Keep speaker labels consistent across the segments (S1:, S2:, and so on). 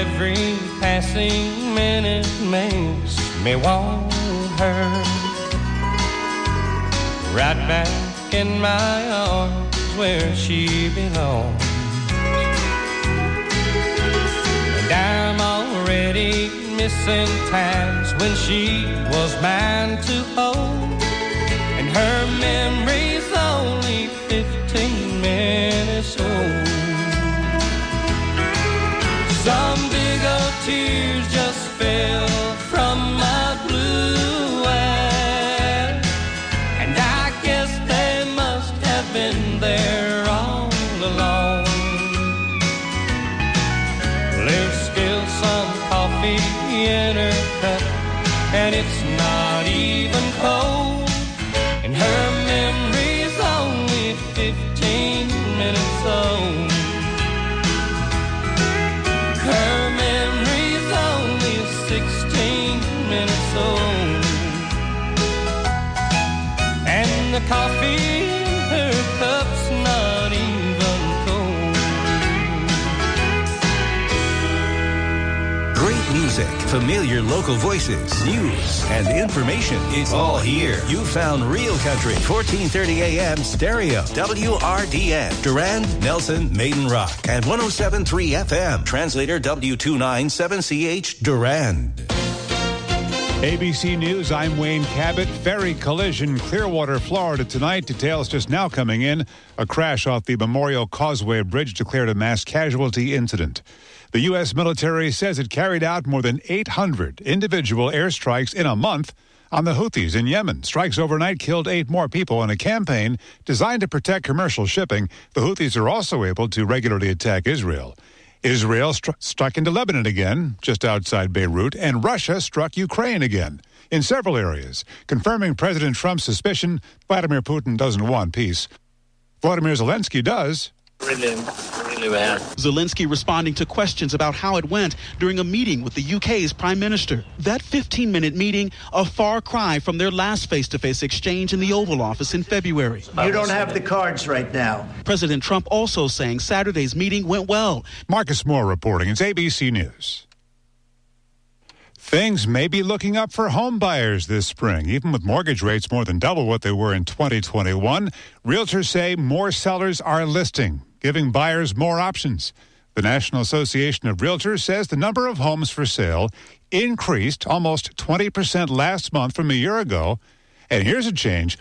S1: every passing minute makes me want her right back in my arms where she belongs. And I'm already missing times when she was mine to hold, and her memory's only 15 minutes old. Some big old tears just fell from my blue eyes, and I guess they must have been there all along. There's still some coffee in her cup, and it's not even cold, and her memory's only 15 minutes old. Her memory's only 16 minutes old, and the coffee in her cup's not even cold.
S2: Great music, familiar local voices, news, and information. It's all here. You found Real Country, 1430 AM stereo, WRDN, Durand, Nelson, Maiden Rock, and 107.3 FM, translator W297CH, Durand.
S3: ABC News, I'm Wayne Cabot. Ferry collision, Clearwater, Florida tonight. Details just now coming in. A crash off the Memorial Causeway Bridge declared a mass casualty incident. The U.S. military says it carried out more than 800 individual airstrikes in a month on the Houthis in Yemen. Strikes overnight killed 8 more people in a campaign designed to protect commercial shipping. The Houthis are also able to regularly attack Israel. Israel struck into Lebanon again, just outside Beirut, and Russia struck Ukraine again in several areas, confirming President Trump's suspicion Vladimir Putin doesn't want peace. Volodymyr Zelensky does.
S4: Really bad. Zelensky responding to questions about how it went during a meeting with the UK's Prime Minister. That 15-minute meeting, a far cry from their last face-to-face exchange in the Oval Office in February.
S5: You don't have the cards right now.
S4: President Trump also saying Saturday's meeting went well.
S3: Marcus Moore reporting. It's ABC News. Things may be looking up for home buyers this spring. Even with mortgage rates more than double what they were in 2021, realtors say more sellers are listing, giving buyers more options. The National Association of Realtors says the number of homes for sale increased almost 20% last month from a year ago. And here's a change.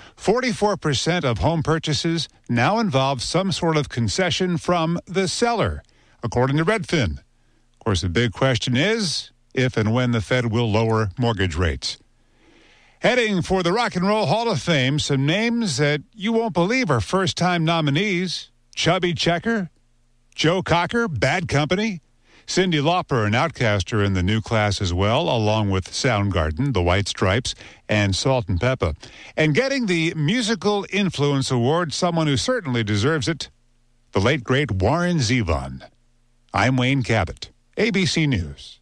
S3: 44% of home purchases now involve some sort of concession from the seller, according to Redfin. Of course, the big question is if and when the Fed will lower mortgage rates. Heading for the Rock and Roll Hall of Fame, some names that you won't believe are first-time nominees. Chubby Checker, Joe Cocker, Bad Company, Cyndi Lauper, an Outcaster in the new class as well, along with Soundgarden, the White Stripes, and Salt and Pepper. And getting the Musical Influence Award, someone who certainly deserves it, the late, great Warren Zevon. I'm Wayne Cabot, ABC News.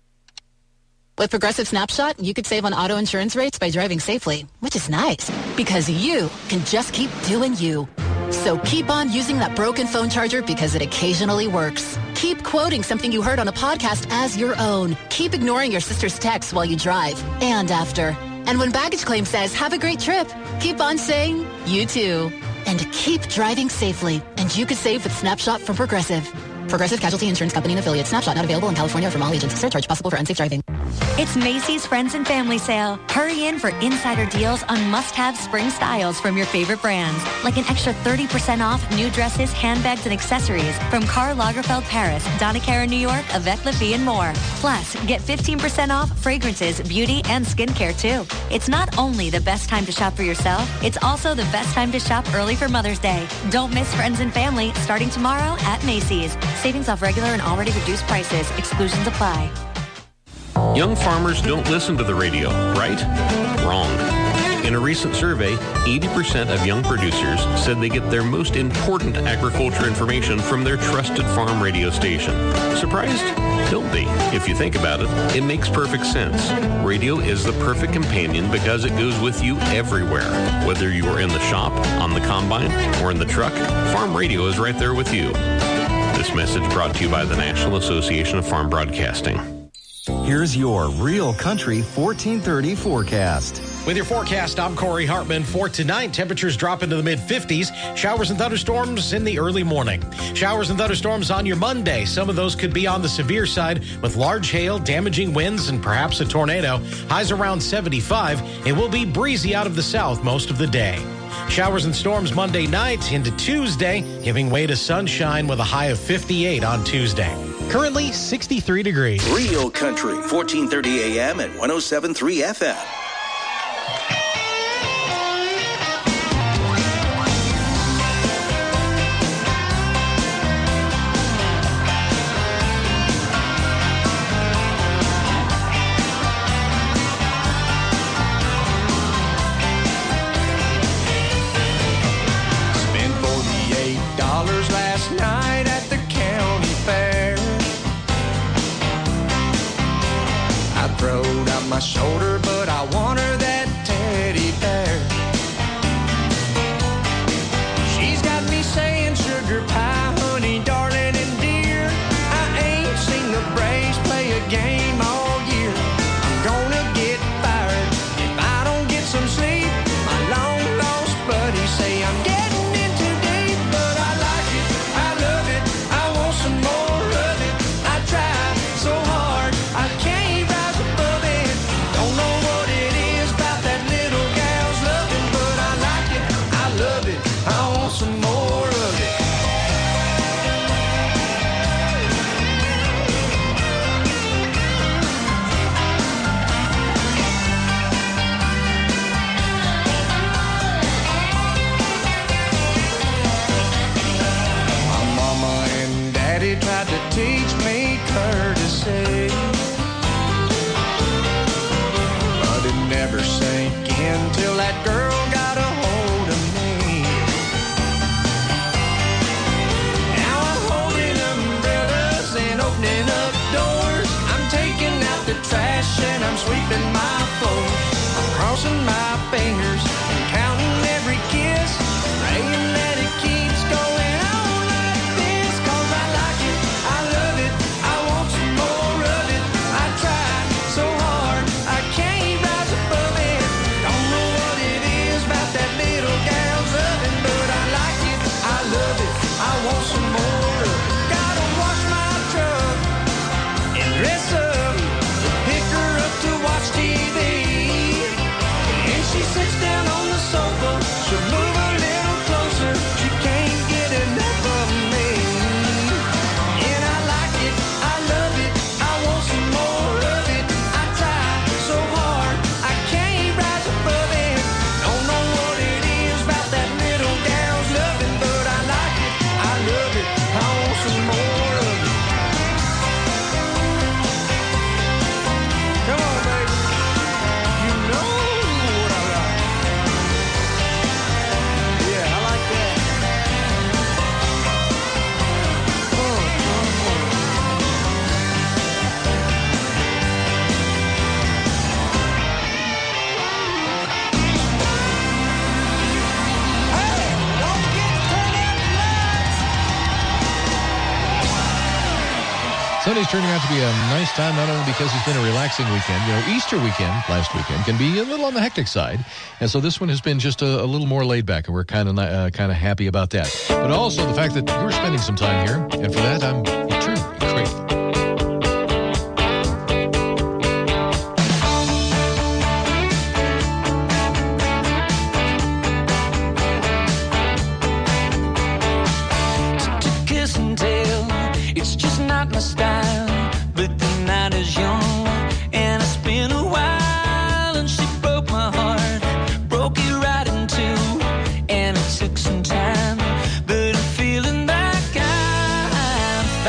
S6: With Progressive Snapshot, you could save on auto insurance rates by driving safely, which is nice, because you can just keep doing you. So keep on using that broken phone charger because it occasionally works. Keep quoting something you heard on a podcast as your own. Keep ignoring your sister's texts while you drive and after. And when baggage claim says, have a great trip, keep on saying, you too. And keep driving safely. And you could save with Snapshot from Progressive. Progressive Casualty Insurance Company and Affiliates. Snapshot not available in California or from all agents. Surcharge possible for unsafe driving.
S7: It's Macy's Friends and Family Sale. Hurry in for insider deals on must-have spring styles from your favorite brands, like an extra 30% off new dresses, handbags, and accessories from Karl Lagerfeld Paris, Donna Karan New York, Avec La Fille, and more. Plus, get 15% off fragrances, beauty, and skincare, too. It's not only the best time to shop for yourself, it's also the best time to shop early for Mother's Day. Don't miss Friends and Family starting tomorrow at Macy's. Savings off regular and already reduced prices. Exclusions apply.
S8: Young farmers don't listen to the radio, right? Wrong. In a recent survey, 80% of young producers said they get their most important agriculture information from their trusted farm radio station. Surprised? Don't be. If you think about it, it makes perfect sense. Radio is the perfect companion because it goes with you everywhere. Whether you are in the shop, on the combine, or in the truck, farm radio is right there with you. This message brought to you by the National Association of Farm Broadcasting.
S9: Here's your Real Country 1430 forecast.
S10: With your forecast, I'm Corey Hartman. For tonight, temperatures drop into the mid-50s. Showers and thunderstorms in the early morning. Showers and thunderstorms on your Monday. Some of those could be on the severe side with large hail, damaging winds, and perhaps a tornado. Highs around 75. It will be breezy out of the south most of the day. Showers and storms Monday night into Tuesday, giving way to sunshine with a high of 58 on Tuesday. Currently 63 degrees.
S2: Real Country, 1430 AM and 107.3 FM.
S1: My shoulder, but I want her that teddy bear. She's got me saying sugar pie, honey, darling, and dear. I ain't seen the Braves play a game all year. I'm gonna get fired if I don't get some sleep. My long lost buddies say I'm getting in too deep, but I like it, I love it, I want some more of it. I try so hard, I can't. Some more of it. My mama and daddy tried to teach me courtesy, but it never sank in till that girl got a hold of me. Opening up doors, I'm taking out the trash and I'm sweeping my floors. I'm crossing my fingers and counting every kiss, praying that it keeps going on like this. 'Cause I like it, I love it, I want some more of it. I try so hard, I can't rise above it. Don't know what it is about that little gal's oven, but I like it, I love it, I want some more of it. Gotta wash my truck and dress up to pick her up to watch TV. And she sits down on the sofa, she'll move a little closer, she can't get enough of me. And I like it, I love it, I want some more of it. I try so hard, I can't rise above it. Don't know what it is about that little gal's loving, but I like it, I love it, I want some more of it. Come on, baby. You know what I like. Yeah, I like that. Hey, don't get turned out nuts.
S11: Sunday's turning out to be a nice time, not only because it's been a relaxing weekend. You know, Easter weekend, last weekend, can be a little on the hectic side. And so this one has been just a little more laid back, and we're kind of happy about that. But also the fact that you're spending some time here, and for that, I'm eternally grateful.
S1: To kiss and tell, it's just not my style. But the night is young, and it's been a while, and she broke my heart, broke it right in two, and it took some time, but I'm feeling like I'm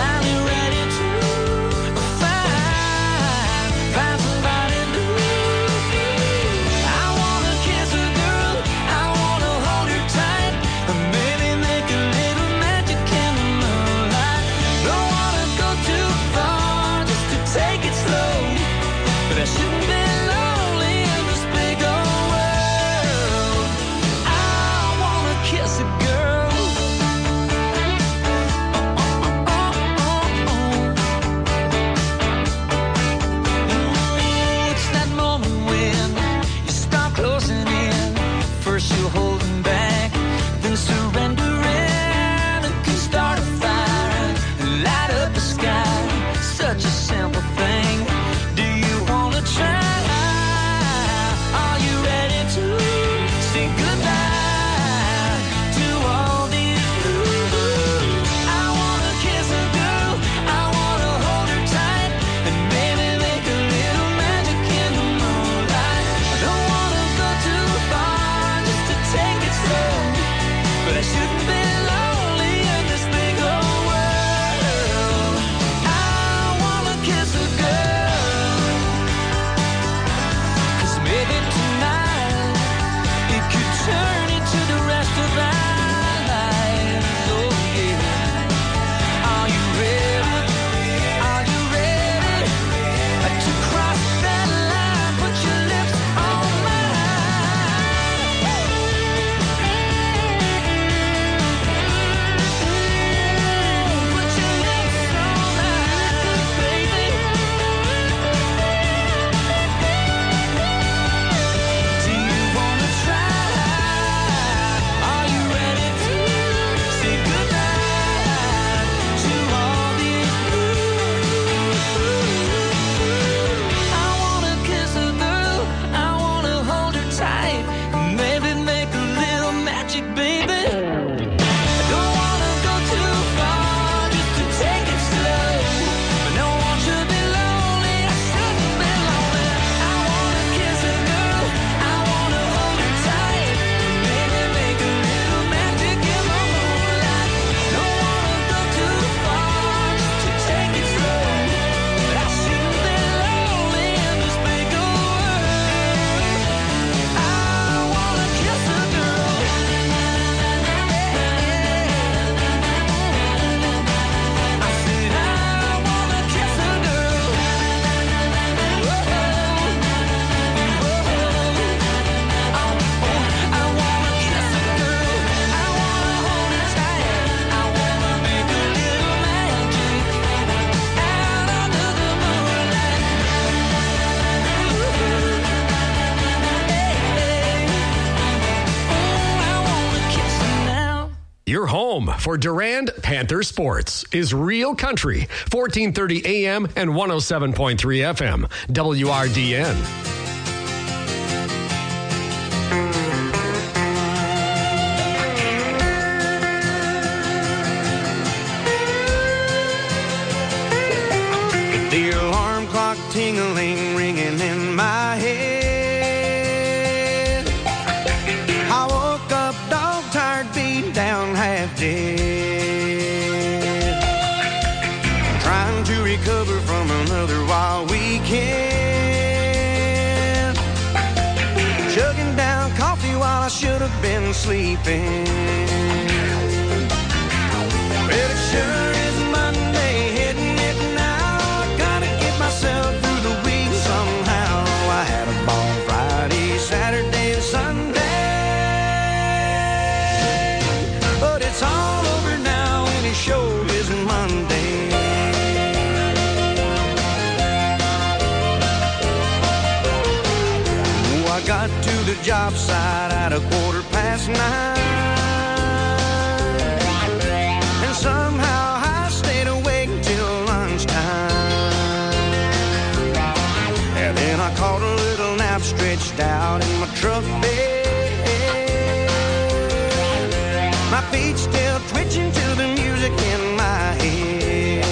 S12: Your home for Durand Panther Sports is Real Country, 1430 AM and 107.3 FM, WRDN.
S1: The alarm clock tingling, ringing in my head. I woke up dog tired, beat down, half dead. Trying to recover from another wild weekend. Chugging down coffee while I should have been sleeping. Well, it sure is Monday, hitting it now. I gotta get myself through the week somehow. I had a ball Friday, Saturday, and Sunday. But it's all over now, and it sure is Monday. Oh, I got to the job site at 9:15. And somehow I stayed awake till lunchtime. And then I caught a little nap stretched out in my truck bed. My feet still twitching to the music in my head.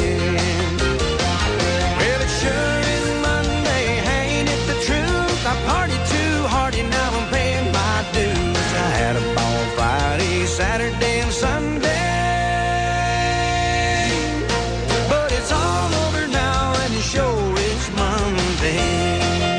S1: Well, it sure is Monday, ain't it the truth? I partied too hard and now I'm paying my dues. I had a ball Friday, Saturday, and Sunday. But it's all over now and it sure is Monday.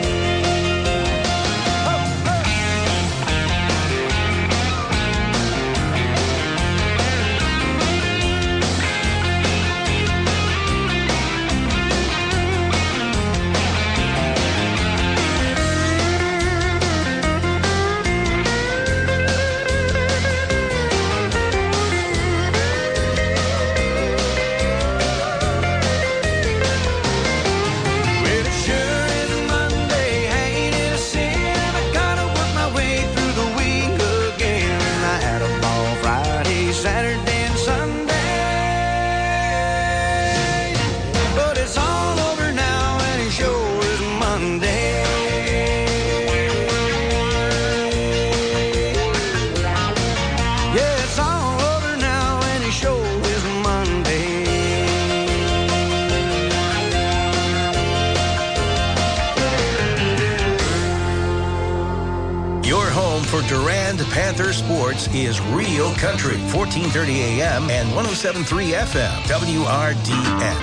S2: Durand Panther Sports is Real Country, 1430 AM and 107.3 FM, WRDN.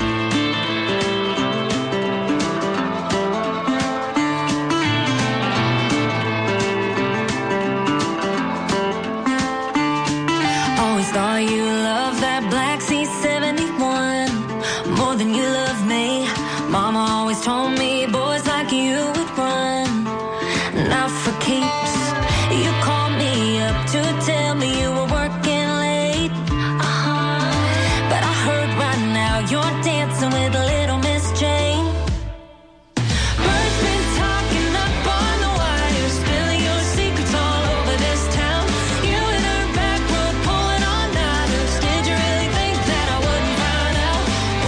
S13: Always thought you loved that Black C71 more than you love me. Mama always told me boys like you would run, not for keeps. You called me up to tell me you were working late. But I heard right now you're dancing with little Miss Jane. Bird's been talking up on the wire, spilling your secrets all over this town. You and her back road pulling all nighters. Did you really think that I wouldn't find out?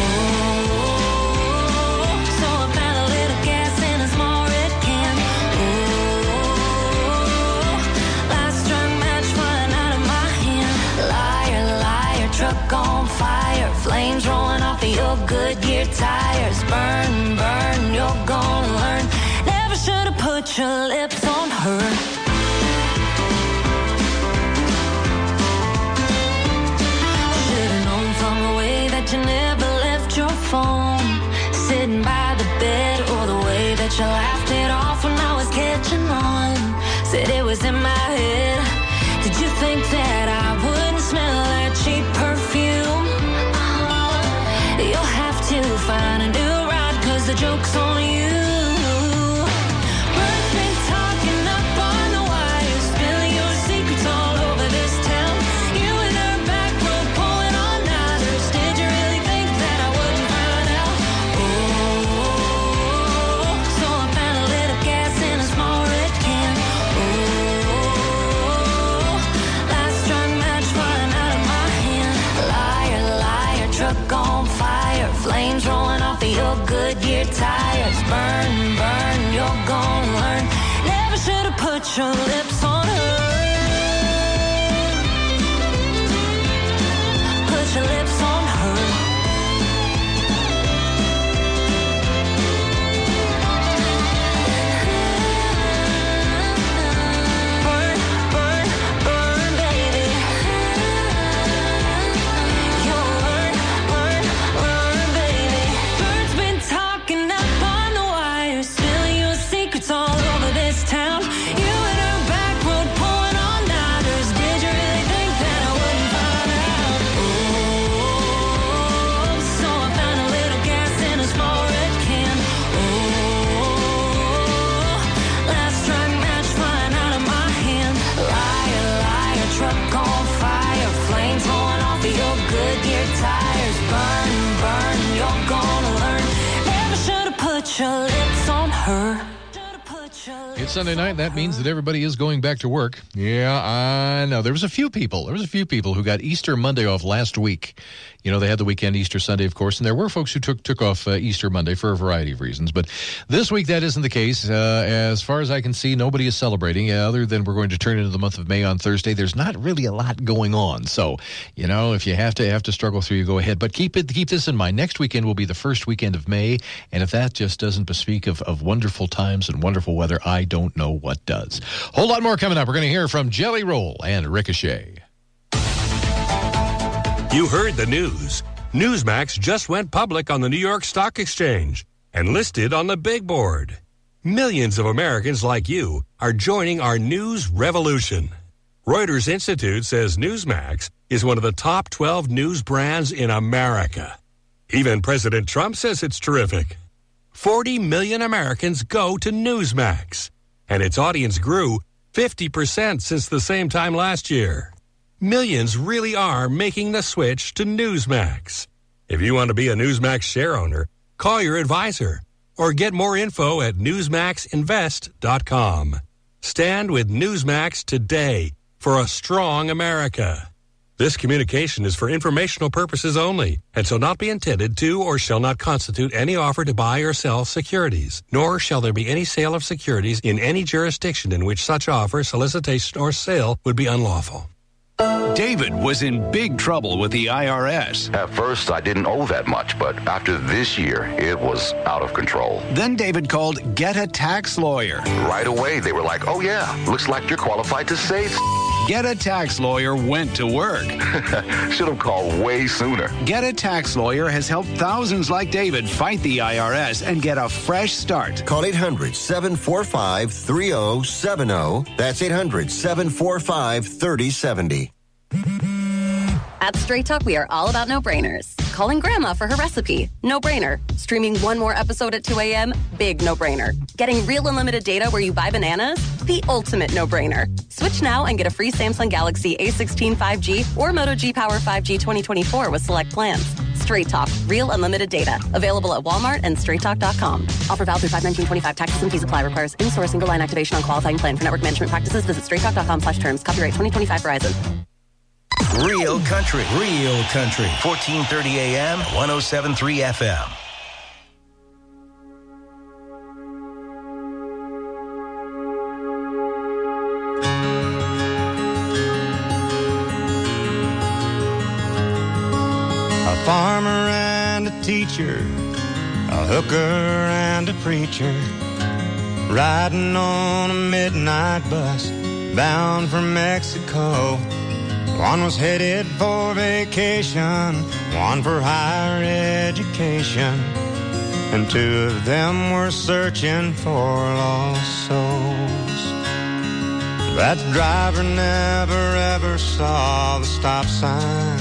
S13: Oh, so I found a little gas in a small red can. Truck on fire, flames rolling off of your Goodyear tires. Burn, burn, you're gonna learn. Never should have put your lips on her. Should've known from the way that you never left your phone, sitting by the bed, or the way that you laughed it off when I was catching on. Said it was in my head. Did you think that I wouldn't smell that cheap perfume? You'll have to find a new ride, 'cause the joke's on you. Bird's been talking up on the wire, spilling your secrets all over this town. You and her back road pulling all nighters. Did you really think that I wouldn't find out? Oh, so I found a little gas in a small red can. Oh, last strung match flying out of gear tires. Burn, burn, you're gonna learn. Never should have put your lips on her. Put your lips on her. Your lips on her.
S11: It's Sunday night. That means that everybody is going back to work. Yeah, I know. There was a few people who got Easter Monday off last week. You know, they had the weekend, Easter Sunday, of course, and there were folks who took off Easter Monday for a variety of reasons. But this week, that isn't the case. As far as I can see, nobody is celebrating, other than we're going to turn into the month of May on Thursday. There's not really a lot going on. So, you know, if you have to struggle through, you go ahead. But keep this in mind. Next weekend will be the first weekend of May, and if that just doesn't bespeak of wonderful times and wonderful weather, I don't know what does. Whole lot more coming up. We're going to hear from Jelly Roll and Ricochet.
S14: You heard the news. Newsmax just went public on the New York Stock Exchange and listed on the big board. Millions of Americans like you are joining our news revolution. Reuters Institute says Newsmax is one of the top 12 news brands in America. Even President Trump says it's terrific. 40 million Americans go to Newsmax, and its audience grew 50% since the same time last year. Millions really are making the switch to Newsmax. If you want to be a Newsmax share owner, call your advisor or get more info at newsmaxinvest.com. Stand with Newsmax today for a strong America. This communication is for informational purposes only and shall not be intended to or shall not constitute any offer to buy or sell securities, nor shall there be any sale of securities in any jurisdiction in which such offer, solicitation, or sale would be unlawful.
S2: David was in big trouble with the IRS.
S15: At first, I didn't owe that much, but after this year, it was out of control.
S2: Then David called Get a Tax Lawyer.
S15: Right away, they were like, oh yeah, looks like you're qualified to say
S2: Get a Tax Lawyer went to work.
S15: Should have called way sooner.
S2: Get a Tax Lawyer has helped thousands like David fight the IRS and get a fresh start.
S16: Call 800-745-3070. That's 800-745-3070.
S17: At Straight Talk, we are all about no-brainers. Calling Grandma for her recipe, no-brainer. Streaming one more episode at 2 a.m., big no-brainer. Getting real unlimited data where you buy bananas, the ultimate no-brainer. Switch now and get a free Samsung Galaxy A16 5G or Moto G Power 5G 2024 with select plans. Straight Talk, real unlimited data. Available at Walmart and straighttalk.com. Offer valid through 5/19/25. Taxes and fees apply. Requires in-source single line activation on qualifying plan. For network management practices, visit straighttalk.com/terms. Copyright 2025 Verizon.
S2: Real country. 1430 AM, 107.3 FM.
S18: A farmer and a teacher, a hooker and a preacher, riding on a midnight bus bound for Mexico. One was headed for vacation, one for higher education, and two of them were searching for lost souls. That driver never ever saw the stop sign,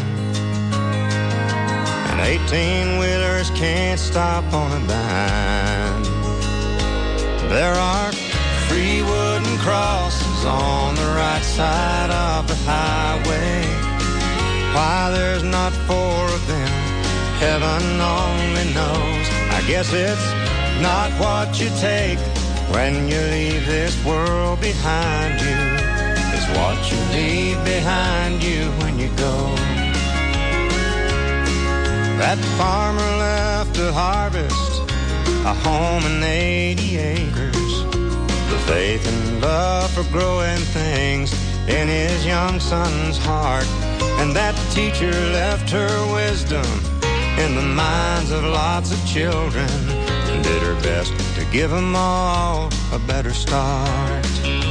S18: and 18-wheelers can't stop on a dime. There are free wooden crosses on the right side of the highway. Why there's not four of them, heaven only knows. I guess it's not what you take when you leave this world behind you. It's what you leave behind you when you go. That farmer left to harvest a home and 80 acres, the faith and love for growing things in his young son's heart, and that the teacher left her wisdom in the minds of lots of children and did her best to give them all a better start.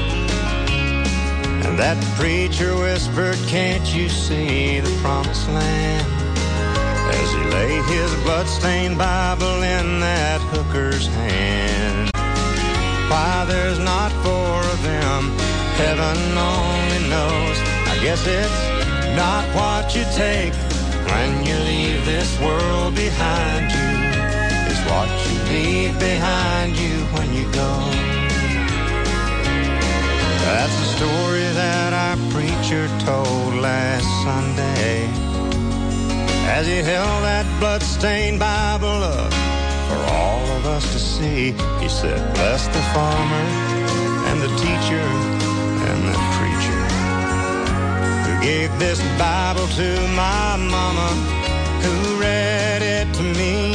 S18: And that preacher whispered, "Can't you see the promised land?" as he laid his bloodstained Bible in that hooker's hand. Why there's not four of them, heaven only knows. I guess it's not what you take when you leave this world behind you. It's what you leave behind you when you go. That's the story that our preacher told last Sunday as he held that bloodstained Bible up for all of us to see. He said, "Bless the farmer and the teacher and the preacher who gave this Bible to my mama, who read it to me."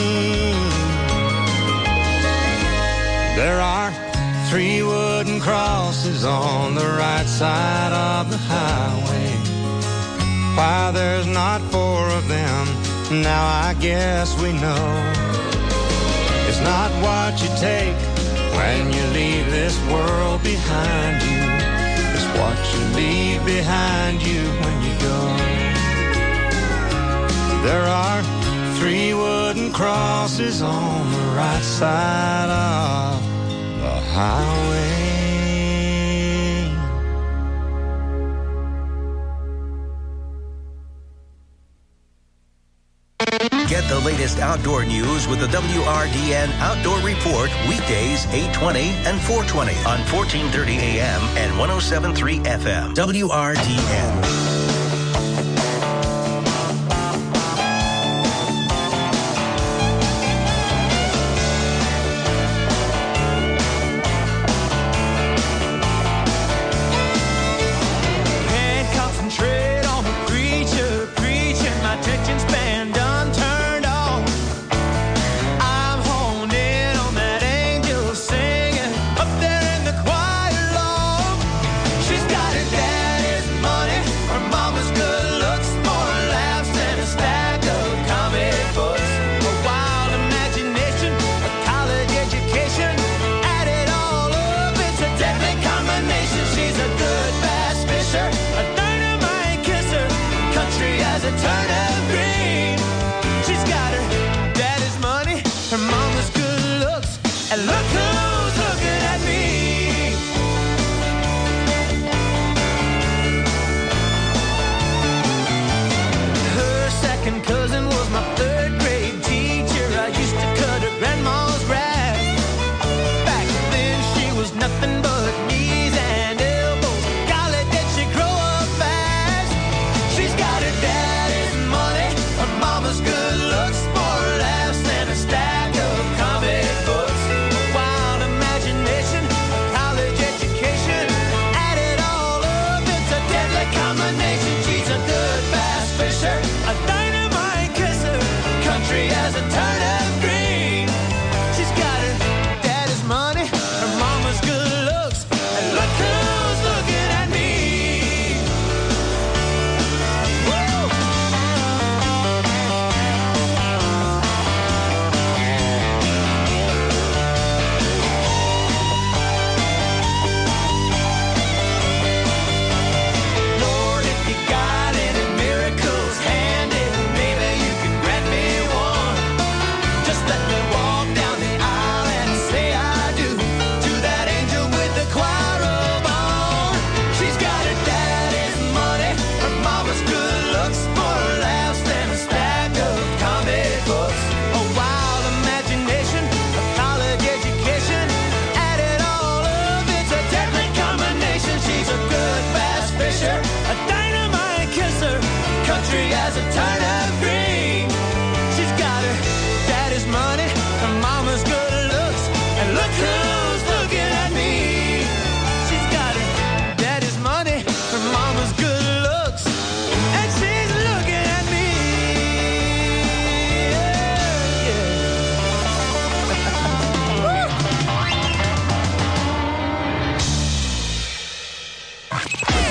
S18: There are 3 wooden crosses on the right side of the highway. Why there's not 4 of them, now I guess we know. It's not what you take when you leave this world behind you. It's what you leave behind you when you go. There are 3 wooden crosses on the right side of the highway.
S2: Get the latest outdoor news with the WRDN Outdoor Report weekdays 8:20 and 4:20 on 1430 AM and 107.3 FM. WRDN.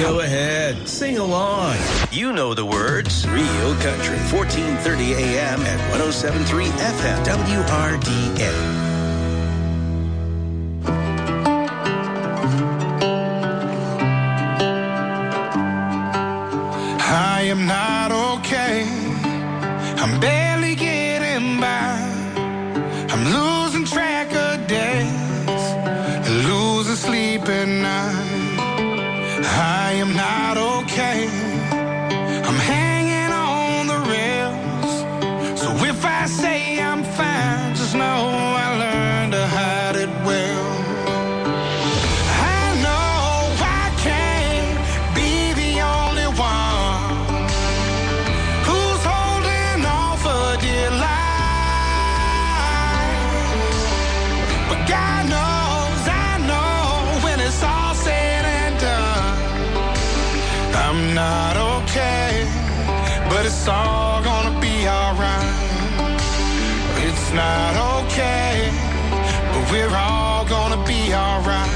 S2: Go ahead, sing along. You know the words. Real Country, 1430 AM and 107.3 FM, WRDN.
S19: I am not okay. I'm barely getting by. I'm losing track of days, losing sleep at night. I am not okay. I'm hanging on the rails. So if I say I'm fine, just know I learned to hide it well. Not okay, but it's all gonna be alright. It's not okay, but we're all gonna be alright.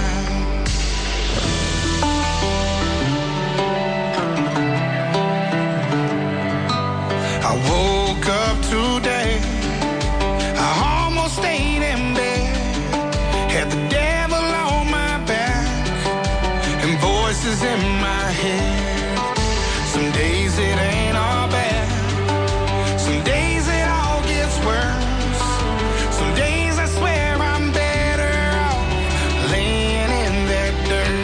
S19: I woke up today, I almost stayed in bed, had the devil on my back and voices in my head. Some days it ain't all bad. Some days it all gets worse. Some days I swear I'm better off laying in that dirt.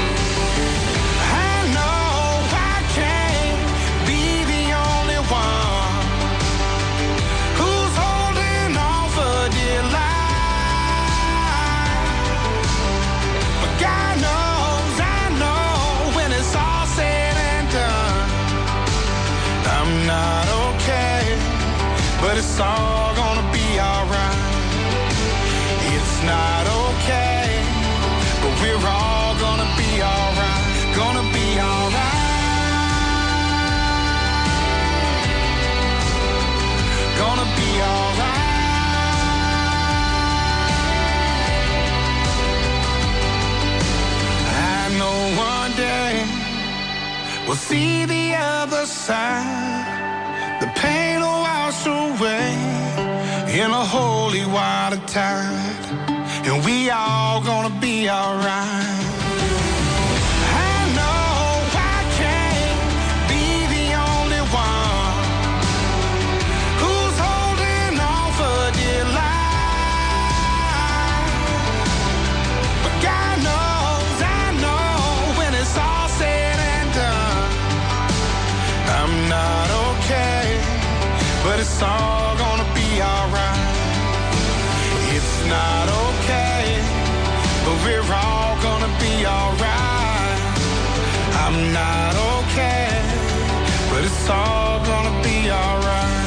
S19: I know I can't be the only one who's holding on for dear life. But God knows, I know when it's all said and done, I'm not okay, but it's all gonna be alright. It's not okay, but we're all gonna be alright. Gonna be alright. Gonna be alright. I know one day we'll see the other side. The pain will wash away in a holy water tide, and we all gonna be alright. I know I can't be the only one who's holding on for dear life. But God knows, I know when it's all said and done, I'm not okay, but it's all gonna be alright. It's not okay, but we're all gonna be alright. I'm not okay, but it's all gonna be alright.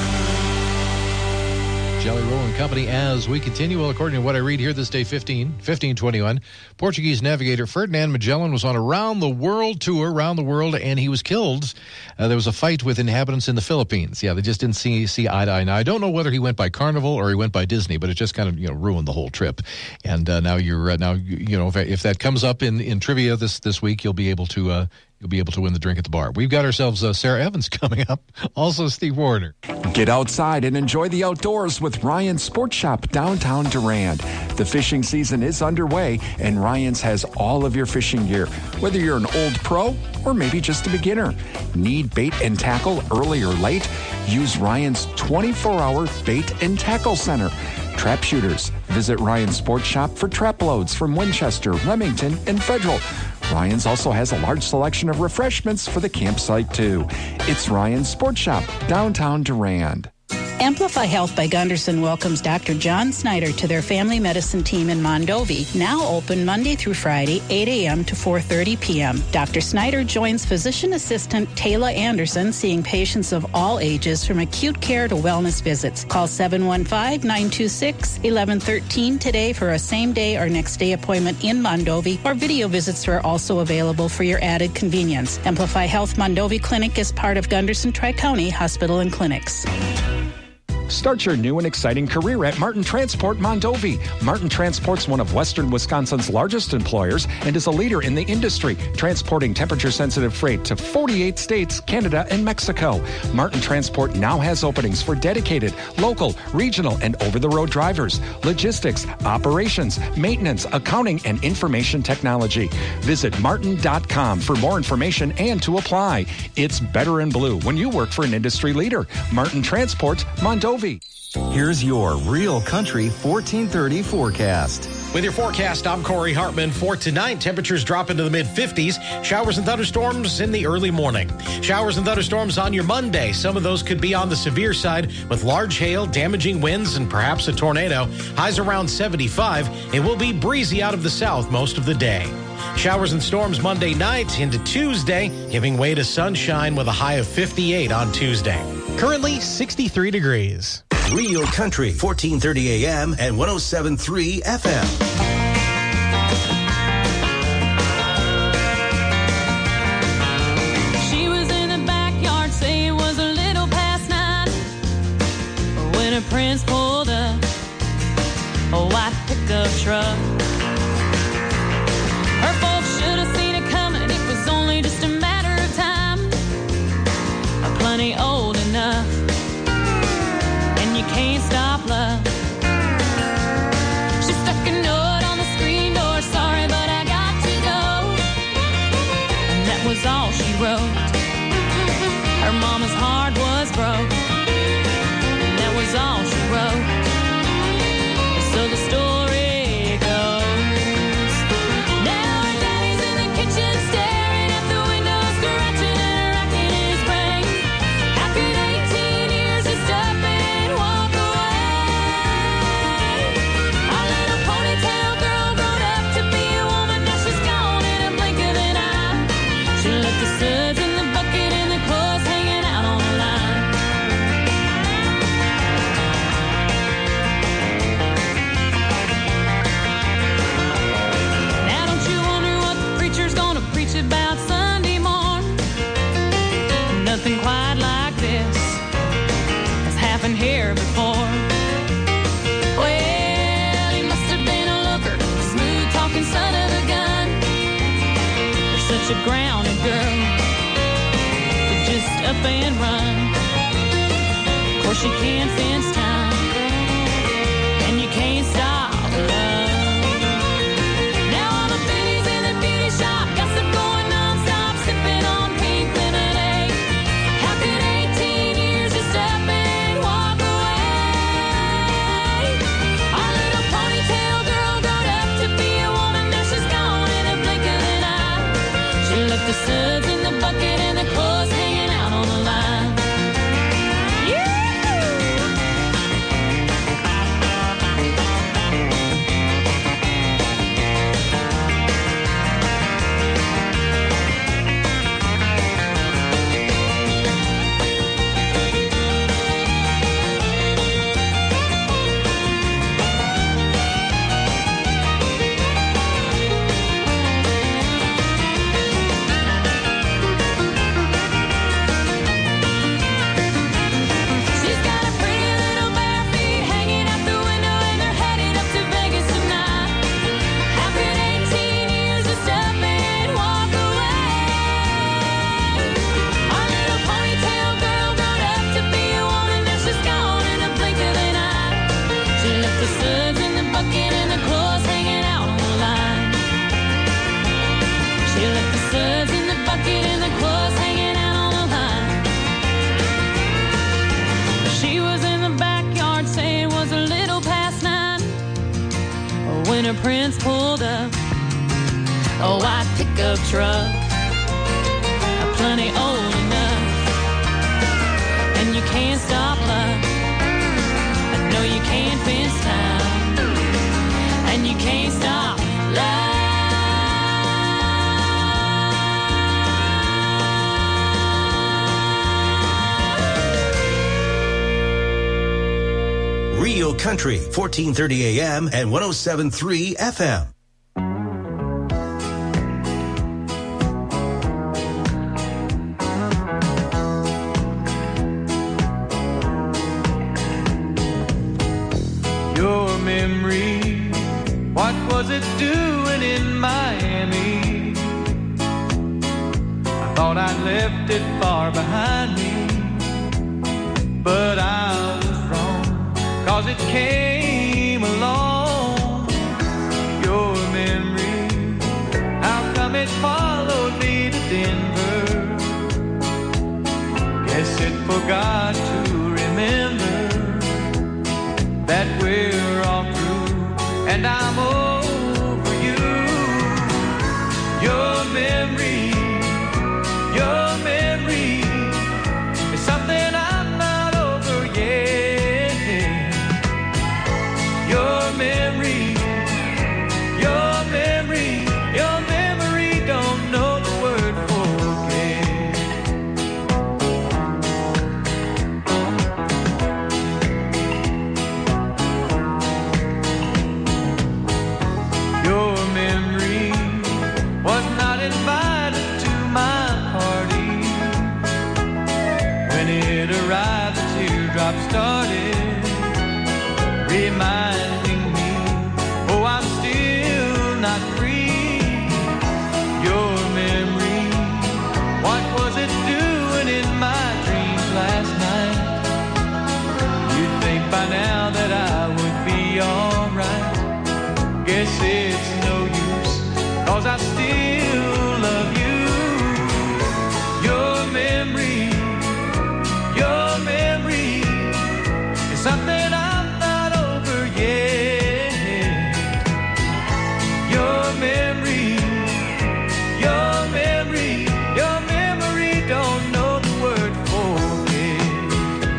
S11: Jelly Roll and Company as we continue. Well, according to what I read here, this day 1521, Portuguese navigator Ferdinand Magellan was on a round-the-world tour, around the world, and he was killed. There was a fight with inhabitants in the Philippines. Yeah, they just didn't see eye to eye. Now, I don't know whether he went by Carnival or he went by Disney, but it just kind of ruined the whole trip. And now you're if that comes up in trivia this week, you'll be able to win the drink at the bar. We've got ourselves Sarah Evans coming up. Also, Steve Warner.
S20: Get outside and enjoy the outdoors with Ryan's Sports Shop downtown Durand. The fishing season is underway, and Ryan's has all of your fishing gear, whether you're an old pro or maybe just a beginner. Need bait and tackle early or late? Use Ryan's 24-hour bait and tackle center. Trap shooters. Visit Ryan's Sports Shop for trap loads from Winchester, Remington, and Federal. Ryan's also has a large selection of refreshments for the campsite, too. It's Ryan's Sports Shop, downtown Durand.
S21: Amplify Health by Gunderson welcomes Dr. John Snyder to their family medicine team in Mondovi, now open Monday through Friday, 8 a.m. to 4:30 p.m. Dr. Snyder joins physician assistant Taylor Anderson, seeing patients of all ages from acute care to wellness visits. Call 715-926-1113 today for a same-day or next-day appointment in Mondovi, or video visits are also available for your added convenience. Amplify Health Mondovi Clinic is part of Gunderson Tri-County Hospital and Clinics.
S20: Start your new and exciting career at Martin Transport Mondovi. Martin Transport's one of Western Wisconsin's largest employers and is a leader in the industry, transporting temperature-sensitive freight to 48 states, Canada, and Mexico. Martin Transport now has openings for dedicated, local, regional, and over-the-road drivers, logistics, operations, maintenance, accounting, and information technology. Visit martin.com for more information and to apply. It's better in blue when you work for an industry leader. Martin Transport, Mondovi.
S9: Here's your Real Country 1430 forecast.
S10: With your forecast, I'm Corey Hartman. For tonight, temperatures drop into the mid-50s. Showers and thunderstorms in the early morning. Showers and thunderstorms on your Monday. Some of those could be on the severe side with large hail, damaging winds, and perhaps a tornado. Highs around 75. It will be breezy out of the south most of the day. Showers and storms Monday night into Tuesday, giving way to sunshine with a high of 58 on Tuesday. Currently 63 degrees.
S2: Real Country, 1430 AM and 107.3 FM.
S1: She was in the backyard, say it was a little past 9 when her prince pulled up a white pickup truck. Her folks should have seen it coming. It was only just a matter of time. Plenty old enough, and you can't stop love. She stuck a note on the screen door, sorry, but I got to go. And that was all she wrote. Her mama's heart was broke, and that was all she wrote. So the story goes. Now her daddy's in the kitchen staring at the window, scratching and racking his brain. How could 18 years just up and walk away? Our little ponytail girl grown up to be a woman, now she's gone in a blink of an eye. She left the suds in the bucket and the clothes hanging out on the line. Now don't you wonder what the preacher's gonna preach about Sunday morn? Nothing quite like this has happened here before. Well, he must have been a looker, smooth talking son of a gun. For such a grounded girl to just up and run. Of course you can't fence time, and you can't stop love. Now all the biddies in the beauty shop, gossip going non-stop, sipping on pink lemonade. How could 18 years just up and walk away? Our little ponytail girl grown up to be a woman, now she's gone in a blink of an eye. She left the suds in the bucket and the clothes hanging out on the line. She's got a pretty little bare feet hanging out the window, and they're headed up to Vegas tonight. How could 18 years just up and walk away? Our little ponytail girl grown up to be a woman, now she's gone in a blink of an eye. She left the suds in the bucket and the clothes hanging out on the line. She left the suds in the bucket and the clothes hanging out on the line. She was in the backyard, saying it was a little past 9 when her prince pulled up a white pickup truck, plenty old enough, and you can't stop love. I know you can't fence time, and you can't stop love.
S2: Real Country, 1430 AM and 107.3 FM.
S1: What was it doing in Miami? I thought I'd left it far behind me, but I was wrong, 'cause it came along. Your memory, how come it followed me to Denver? Guess it forgot to remember that we're all through, and I'm over you. Your memory is something I'm not over yet. Your memory don't know the word forget. Your memory was not invited to my party. When it arrived, the teardrops started reminding me, oh, I'm still not free. Your memory, what was it doing in my dreams last night? You'd think by now that I would be alright. Guess it's no use, 'cause I still love you. Your memory is something I'm not over yet. Your memory don't know the word forget.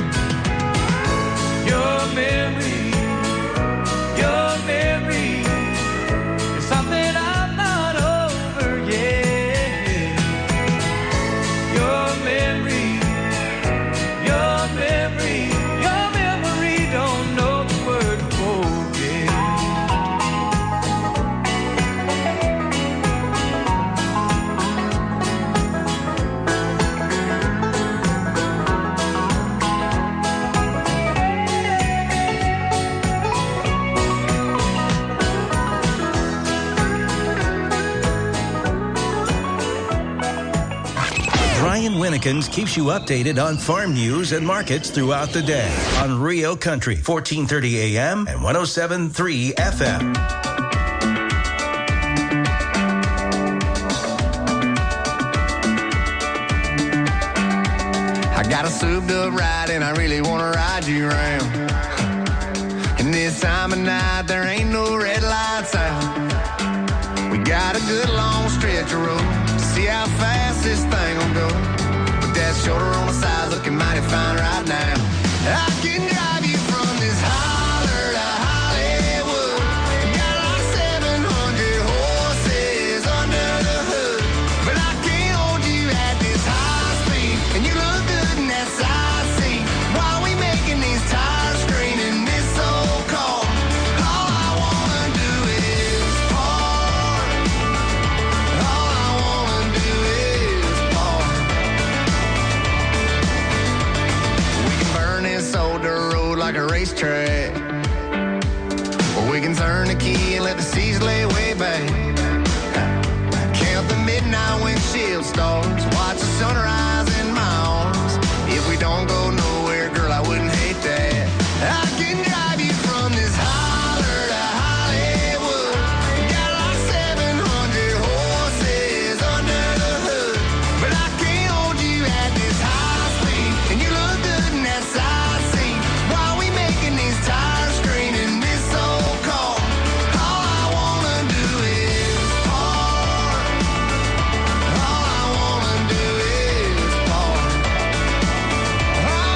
S1: Your memory is something I'm not over yet. Your memory don't know the word forget.
S2: Brian Winnekins keeps you updated on farm news and markets throughout the day on Rio Country, 1430 AM and 107.3 FM.
S5: I got a souped up ride and I really want to ride you around. And this time of night there ain't no red lights out. We got a good long stretch of road to see how fast this thing will go. With that shoulder on the side looking mighty fine right now. I can drive you from this holler to Hollywood. Got like 700 horses under the hood. But I can't hold you at this high speed. And you look good in that side seat. While we making these tires scream in this old car. All I wanna do is park. All I wanna do is park. We can burn this old dirt road like a racetrack. Or we can turn the key and let the seas lay way back. Count the midnight windshield stars. Watch the sunrise in my arms. If we don't go nowhere, girl, I wouldn't hate that. I can drive you from this holler to Hollywood. Got like 700 horses under the hood. But I can't hold you at this high speed. And you look good in that side seat. While we making these tires scream in this old car. All I wanna do is park. All I wanna do is park. All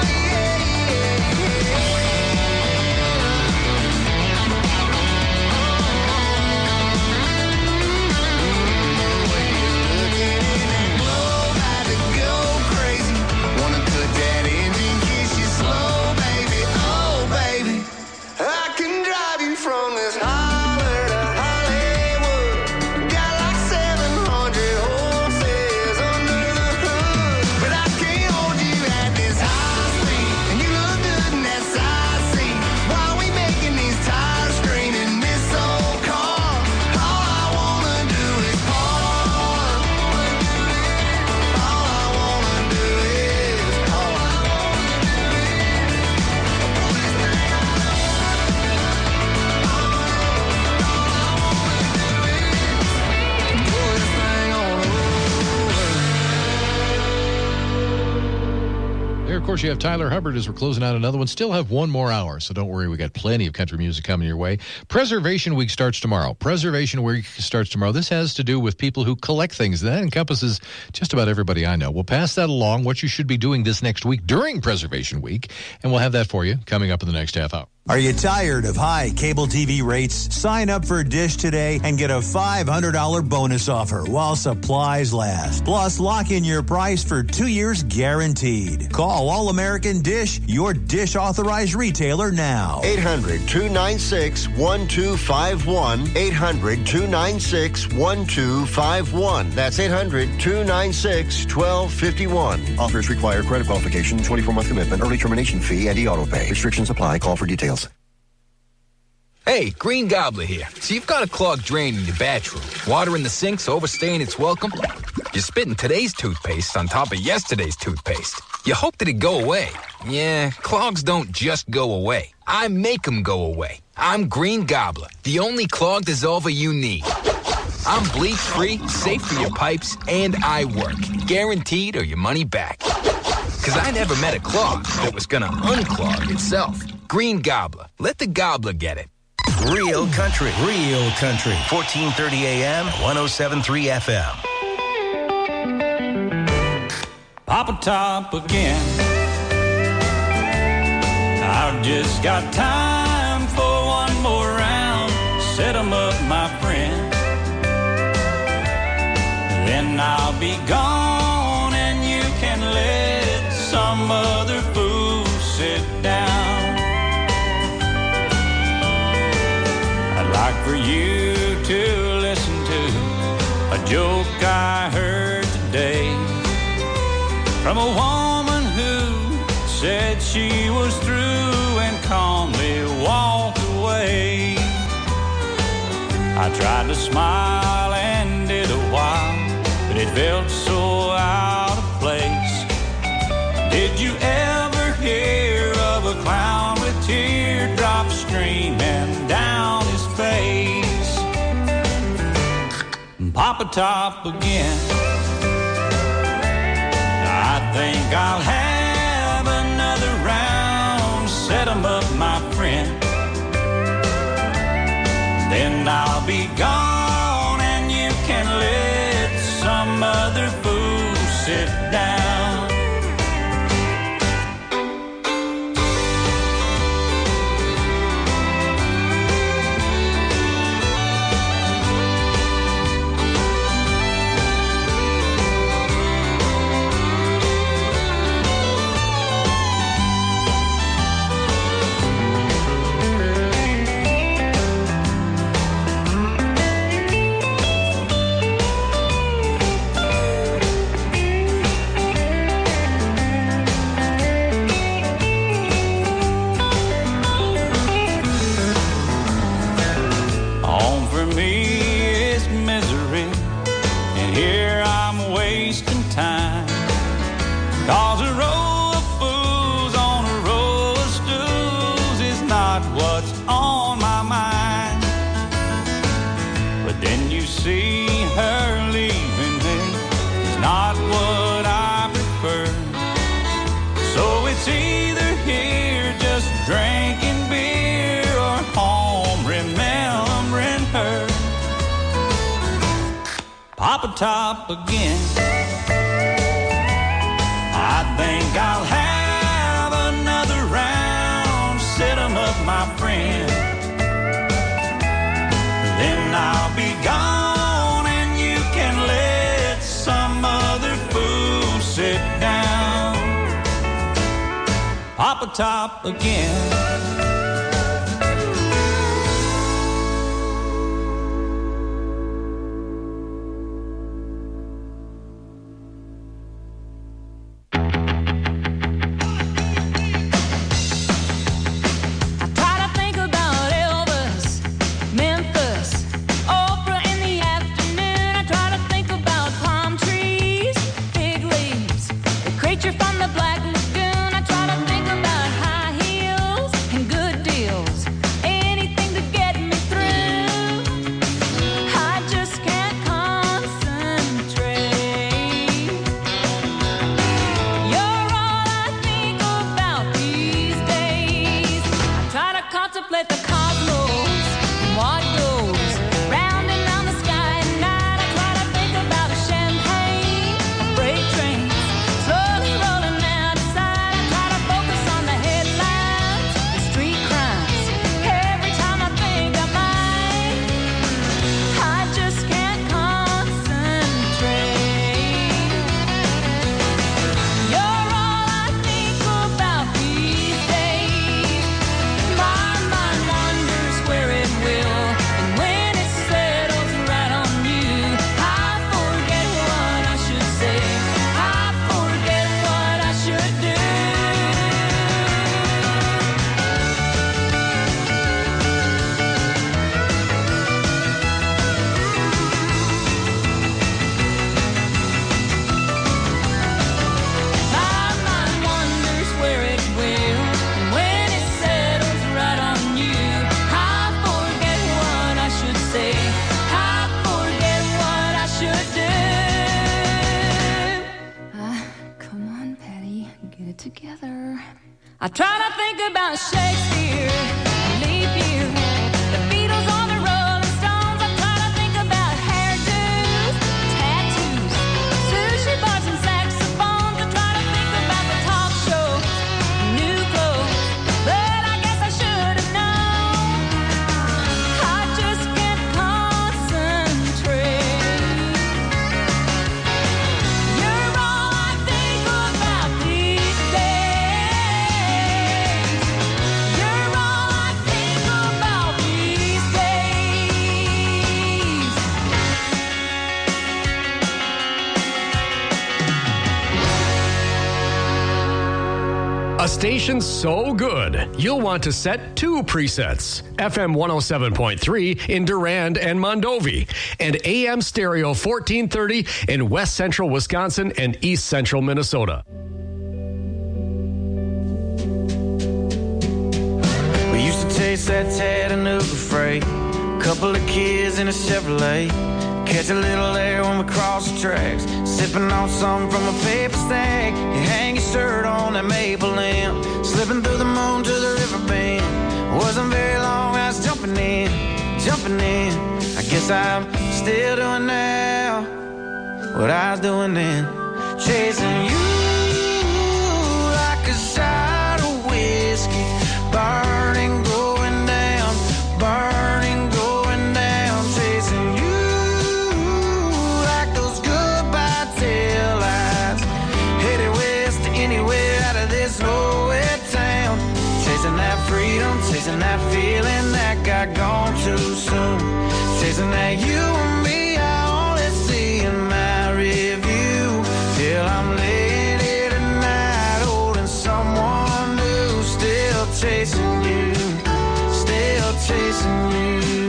S11: course, you have Tyler Hubbard as we're closing out another one. Still have one more hour, so don't worry. We got plenty of country music coming your way. Preservation Week starts tomorrow. Preservation Week starts tomorrow. This has to do with people who collect things. That encompasses just about everybody I know. We'll pass that along, what you should be doing this next week during Preservation Week, and we'll have that for you coming up in the next half hour.
S4: Are you tired of high cable TV rates? Sign up for Dish today and get a $500 bonus offer while supplies last. Plus, lock in your price for 2 years guaranteed. Call All-American Dish, your Dish authorized retailer now.
S16: 800-296-1251. 800-296-1251. That's 800-296-1251. Offers require credit qualification, 24-month commitment, early termination fee, and e-auto pay. Restrictions apply. Call for details.
S22: Hey, Green Gobbler here. So you've got a clogged drain in your bathroom. Water in the sink's overstaying its welcome. You're spitting today's toothpaste on top of yesterday's toothpaste. You hope that it go away. Yeah, clogs don't just go away. I make them go away. I'm Green Gobbler, the only clog dissolver you need. I'm bleach-free, safe for your pipes, and I work. Guaranteed or your money back. Because I never met a clog that was going to unclog itself. Green Gobbler. Let the gobbler get it.
S2: Real country. 1430 AM, 107.3 FM.
S1: Papa Top again. I've just got time for one more round. Set 'em up, my friend. Then I'll be gone and you can let some other fool sit down. I'd like for you to listen to a joke I heard today from a woman who said she was through and calmly walked away. I tried to smile and did a while, but it felt so out of place. Did you ever hear of a clown with teardrops streaming down his face? Papa Top again. I think I'll have another round. Set 'em up, my friend. Then I'll be gone and you can let some other fool sit down. Papa Top again. I think I'll have another round. Set 'em up, my friend. Then I'll be gone and you can let some other fool sit down. Papa Top again.
S13: Creature from the Black Lagoon. I try to think about high heels I try to think about Shakespeare, leap year, the Beatles on the Rolling Stones. I try to think about hairdos, tattoos, sushi bars and saxophones. I try to think about the talk show, new clothes, but I guess I should have known. I just can't concentrate. You're all I think about these days. You're all I think about these days.
S12: A station so good, you'll want to set 2 presets. FM 107.3 in Durand and Mondovi, and AM stereo 1430 in West Central Wisconsin and East Central Minnesota.
S3: We used to taste that Chattanooga freight. Couple of kids in a Chevrolet. Catch a little air when we cross the tracks. Sipping on something from a paper stack. You hang your shirt on that maple limb. Slipping through the moon to the river bend. Wasn't very long, I was jumping in. I guess I'm still doing now what I was doing then. Chasing you like a shot of whiskey. Burning, going down. Burning, going down. Chasing you like those goodbye tail lights. Headed west to anywhere out of this nowhere town. Chasing that freedom, chasing that feeling that got gone too soon. Chasing that you and me, I only see in my review. Till I'm laying here tonight, holding someone new. Still chasing you, still chasing you.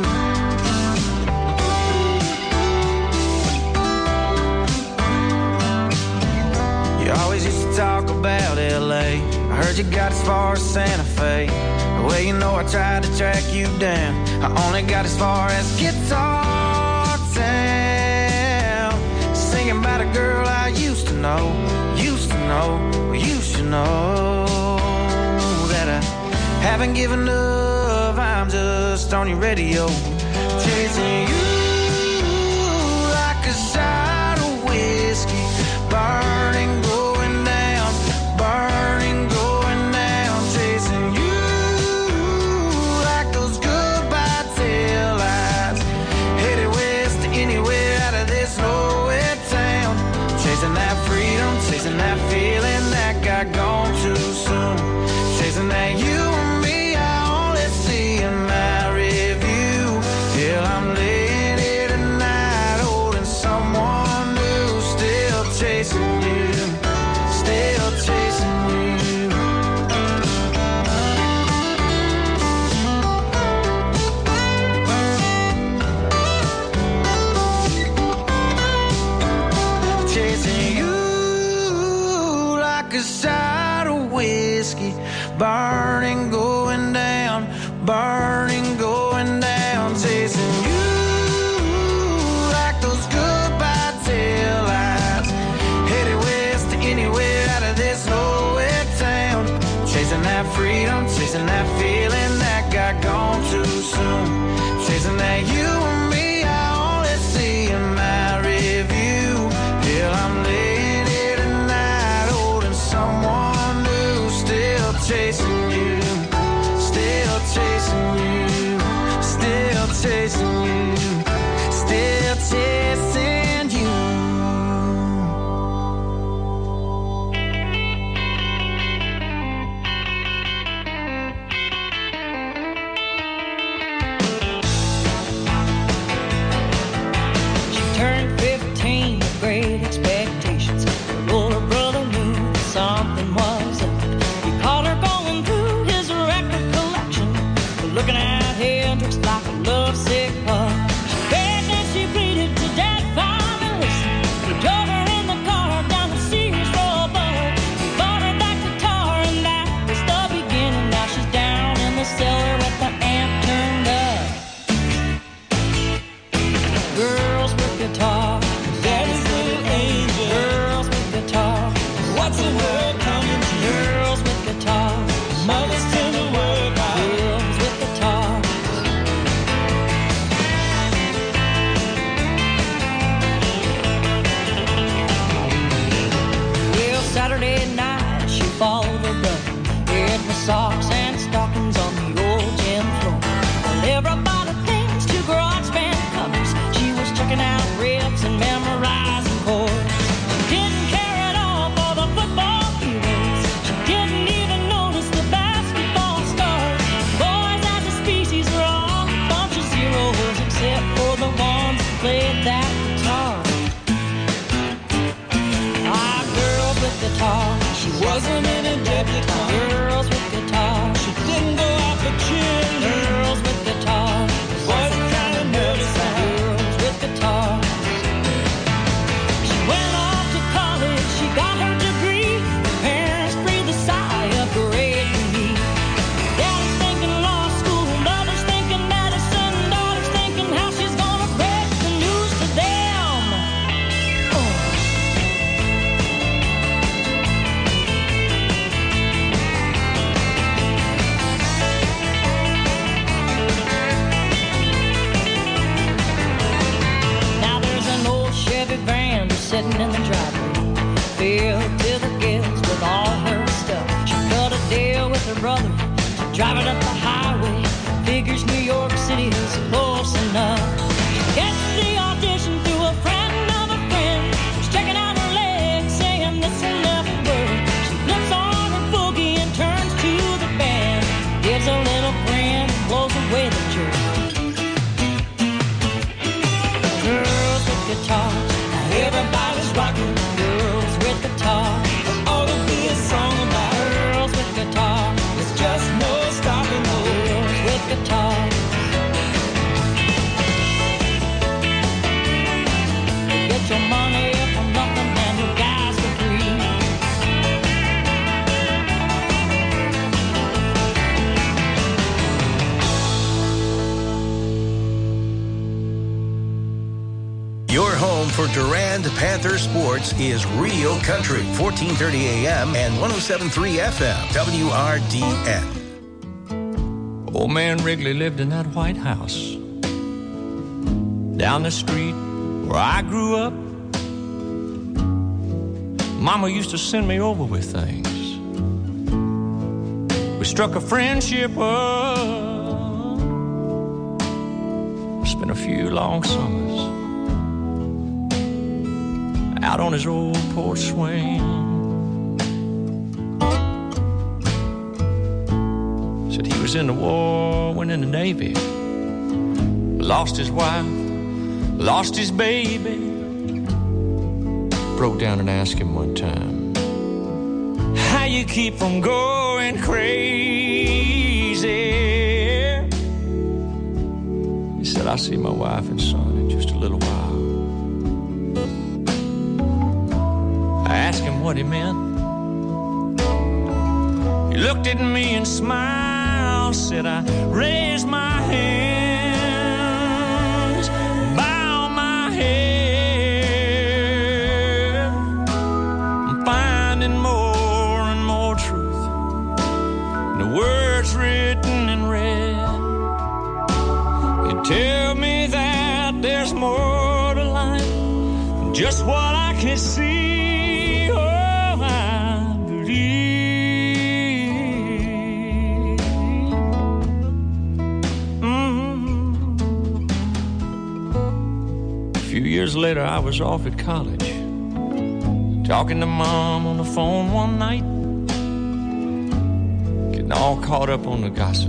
S3: You always used to talk about L.A. I heard you got as far as Santa Fe. Well, you know I tried to track you down. I only got as far as Guitar Town. Singing about a girl I used to know. Well, you should know that I haven't given up. I'm just on your radio. Chasing you like a shot of whiskey. Burning, going down. Burning, going down. Chasing you like those goodbye tail lights. Headed west to anywhere out of this nowhere town. Chasing that freedom, chasing that feeling that got gone too soon. Chasing that you and me, I only see in my review. Till I'm laying here tonight, holding someone new. Still chasing you, still chasing you. Chasing you like a shot of whiskey. Burning, going down. Burning, going down. Chasing you like those goodbye tail lights. Headed west to anywhere out of this nowhere town. Chasing that freedom, chasing that feeling that got gone too soon. Chasing that you and me, I only see in my review. Till I'm laying here tonight, holding someone new. Still chasing you, still chasing you, still chasing you, still chasing you.
S1: played that guitar. Ah, girls with guitar. She wasn't any debutante. Girls with guitar. She didn't go out for gin. Girls with guitar. Wasn't kind of nervous. Girls with guitar. She went off to college. She got her degree. Her parents breathed a sigh of great relief. Daddy's thinking law school. Mother's thinking medicine. Daughter's thinking how she's gonna break the news to them. Now there's an old Chevy van sitting in the driveway, filled to the gills with all her stuff. She cut a deal with her brother to drive it up the highway. Figures New York City is close enough. She gets the audition through a friend of a friend. She's checking out her legs, saying this will never work. She flips on her boogie and turns to the band, gives a little grin, blows away the jerk. Girls with guitars, now everybody's rocking. Girls with guitars, there ought to be a song about girls with guitars. There's just no stopping girls with guitars. Get your money from nothing and your guys for free.
S2: Your home for Durand Panther sports is Real Country, 1430 AM and 107.3 FM, WRDN.
S6: Old man Wrigley lived in that White House down the street where I grew up. Mama used to send me over with things. We struck a friendship up, spent a few long summers out on his old porch swing. Said he was in the war, went in the Navy, lost his wife, lost his baby. Broke down and asked him one time, how you keep from going crazy? He said, I'll see my wife and son in just a little while. I asked him what he meant. He looked at me and smiled, said, I raise my hands, bow my head. I'm finding more and more truth in the words written in red. You tell me that there's more to life than just what I can see. Years later, I was off at college, talking to Mom on the phone one night, getting all caught up on the gossip,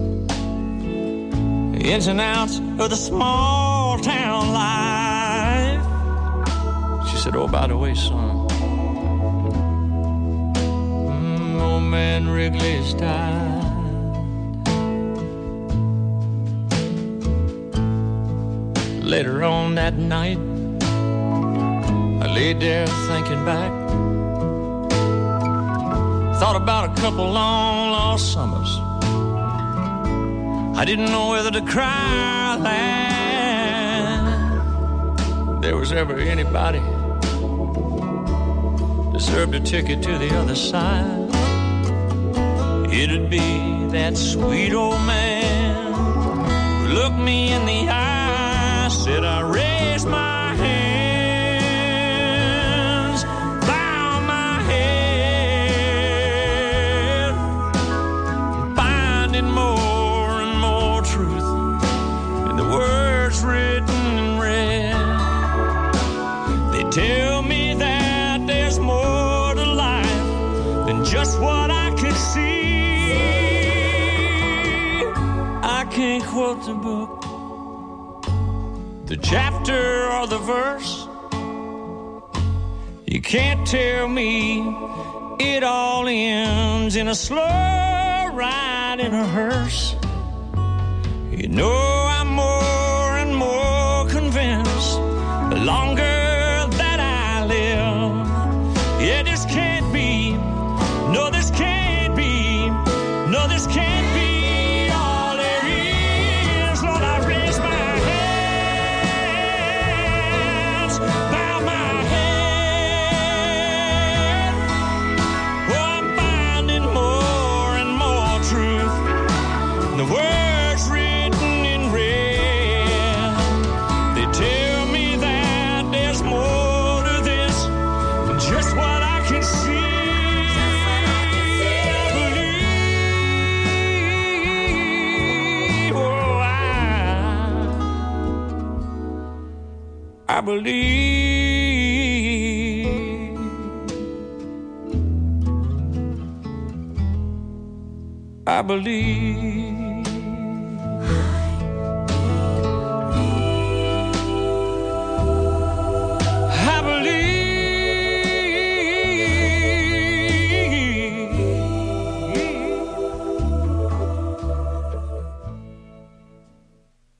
S6: the ins and outs of the small town life. She said, oh, by the way, son, old man Wrigley's died. Later on that night, I laid there thinking back. Thought about a couple long lost summers. I didn't know whether to cry or laugh. There was ever anybody deserved a ticket to the other side, it'd be that sweet old man who looked me in the eye. Said I raise my hands, bow my head, finding more and more truth in the words written in red. They tell me that there's more to life than just what I could see. I can't quote the book, the chapter or the verse. You can't tell me it all ends in a slow ride in a hearse. You know I'm more and more convinced the longer that I live. Yeah, this can't be, no, this can't be, no, this can't be all there is. Lord, I raise my hands, bow my head. Oh, I'm finding more and more truth. The words written in red, they tell me that there's more to this than just what I can see. I believe. I believe.